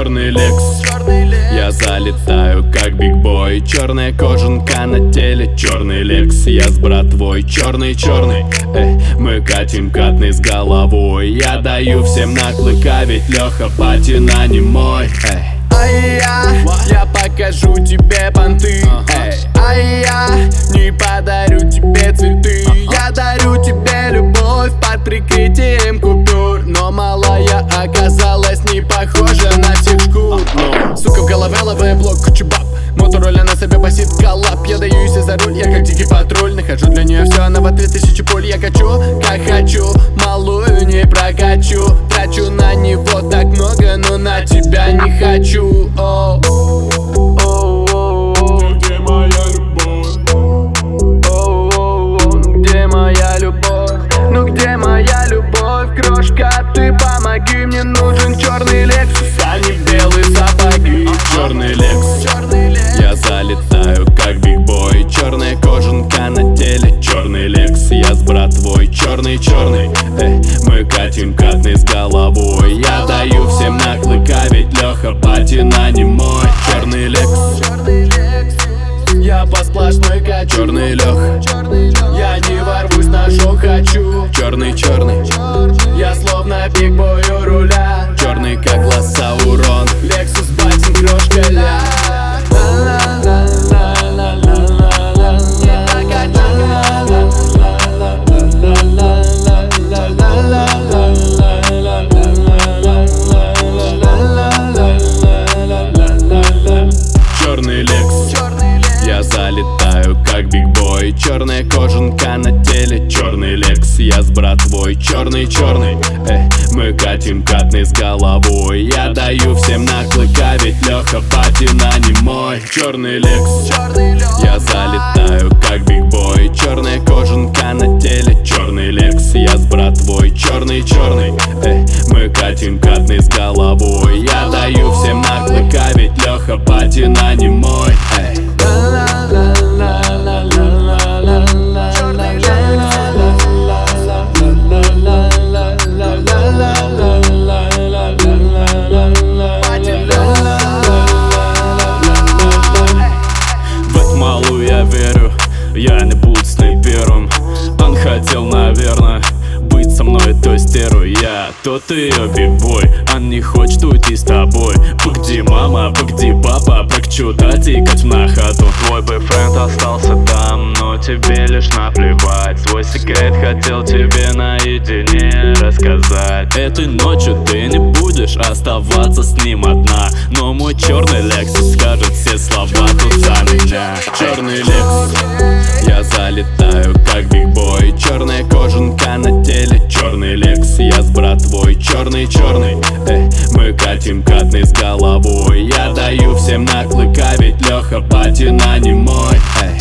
Черный Лекс, я залетаю как бигбой. Черная кожанка на теле, черный Лекс, я с братвой. Черный, мы катим катный с головой. Я даю всем наклыка, ведь Леха Патина не мой. Я покажу тебе понты. Я не подарю тебе цветы. Я дарю тебе любовь под прикрытием купюр. Но малая оказалась не похожа на всех шкур. Сука, в голове ловая блок, куча баб. Мотороля на себе басит коллап. Я даю ей за руль, я как дикий патруль. Нахожу для нее все, она в ответ 1000 пуль. Я качу, как хочу, малую не прокачу. Трачу на него так много, но на тебя не хочу. Где моя любовь? Где моя любовь? Ну где моя любовь, крошка? Ты помоги, мне нужен черный Лексус, а не белые сапоги. Черный Лекс, я залетаю как бигбой. Черная кожанка на теле, черный Лекс, я с братвой. Черный, мы катим катный с головой. Я даю всем наклыка, ведь Леха Патина не мой. Черный Лекс, я по сплошной качу. Черный Лех, я не ворвусь на шоу, хочу. Черный, я словно бигбой у руля. Черный как лосаурон, Лексус батин, крошка ля. Черный Лекс, я залетаю как бигбой. Черная кожанка на теле, черный Лекс, я с братвой. Черный, мы катим катный с головой. Я даю всем наклыка, ведь Леха Патина не мой. Черный Лекс, я залетаю как бигбой. Черная кожанка на теле, черный Лекс, я с братвой. Черный, мы катим катный с головой. Я даю всем наклыка, ведь Леха Патина не мой. Я верю, я не буду снайпером. Он хотел, наверное, быть со мной той стервой. Я тот ее бигбой, он не хочет уйти с тобой. Погоди, мама, погоди, папа, прокчу дать и кать на хату. Твой бойфренд остался там, но тебе лишь наплевать. Свой секрет хотел тебе наедине рассказать. Этой ночью ты не будешь оставаться с ним одна, но мой черный Лексус скажет все слова тут за меня. Черный Лекс, я залетаю как бигбой. Черная кожанка на теле, черный Лекс, я с братвой. Черный, мы катим катный с головой. Я даю всем наклыка, ведь Леха Патина не мой.